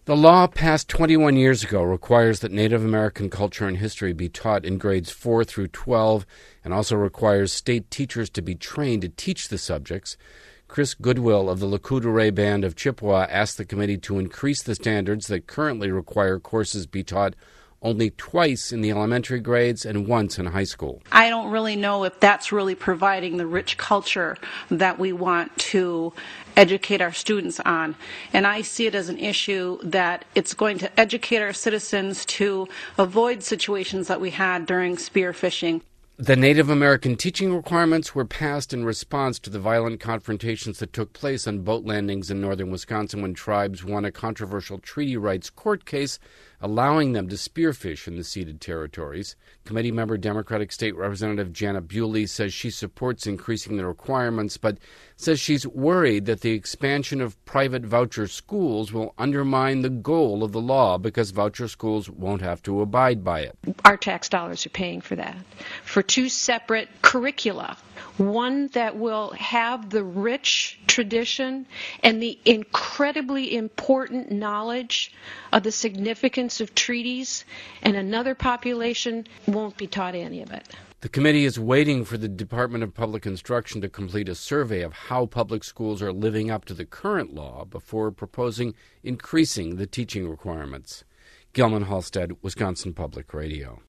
The law passed 21 years ago requires that Native American culture and history be taught in grades 4 through 12 and also requires state teachers to be trained to teach the subjects. Chris Goodwill of the Lakota Band of Chippewa asked the committee to increase the standards that currently require courses be taught only twice in the elementary grades and once in high school. I don't really know if that's really providing the rich culture that we want to educate our students on. And I see it as an issue that it's going to educate our citizens to avoid situations that we had during spearfishing. The Native American teaching requirements were passed in response to the violent confrontations that took place on boat landings in northern Wisconsin when tribes won a controversial treaty rights court case allowing them to spearfish in the ceded territories. Committee member Democratic State Representative Janet Bewley says she supports increasing the requirements, but says she's worried that the expansion of private voucher schools will undermine the goal of the law because voucher schools won't have to abide by it. Our tax dollars are paying for that, for two separate curricula. One that will have the rich tradition and the incredibly important knowledge of the significance of treaties, and another population won't be taught any of it. The committee is waiting for the Department of Public Instruction to complete a survey of how public schools are living up to the current law before proposing increasing the teaching requirements. Gilman Halstead, Wisconsin Public Radio.